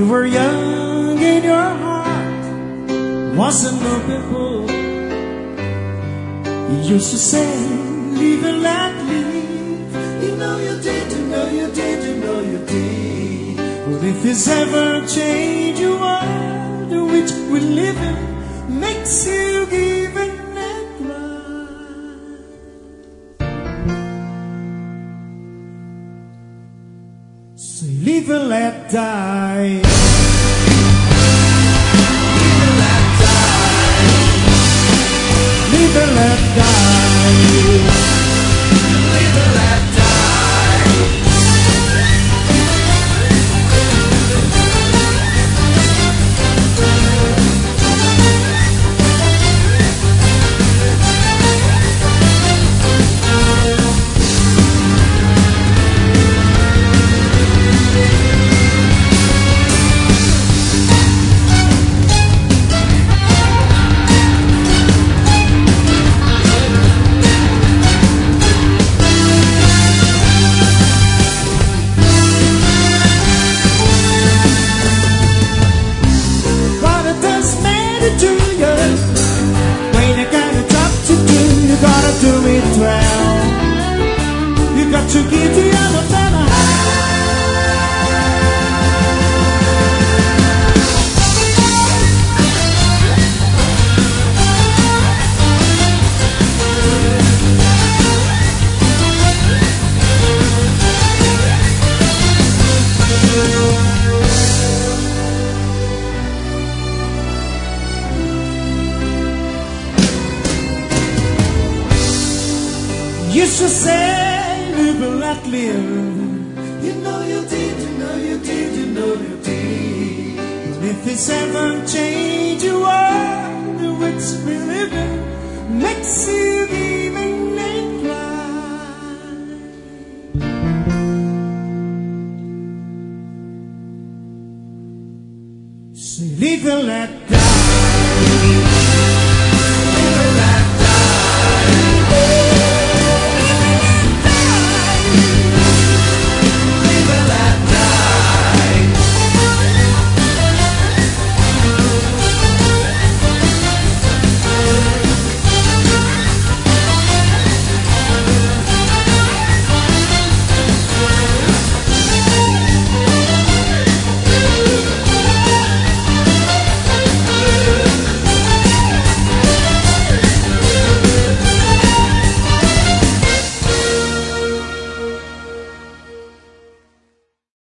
were young and your heart wasn't open book. You used to say, live and let live. You know you did, you know you did, you know you did. But if it's ever change your world in which we live in, makes you give and cry. Say, live and let die. Live and let die. Live and let die. Do it well. You got to give the other fella. Used to say, live and let live. You know you did, you know you did, you know you did. But if it's ever change your world in which we live in, makes you even cry. So live and let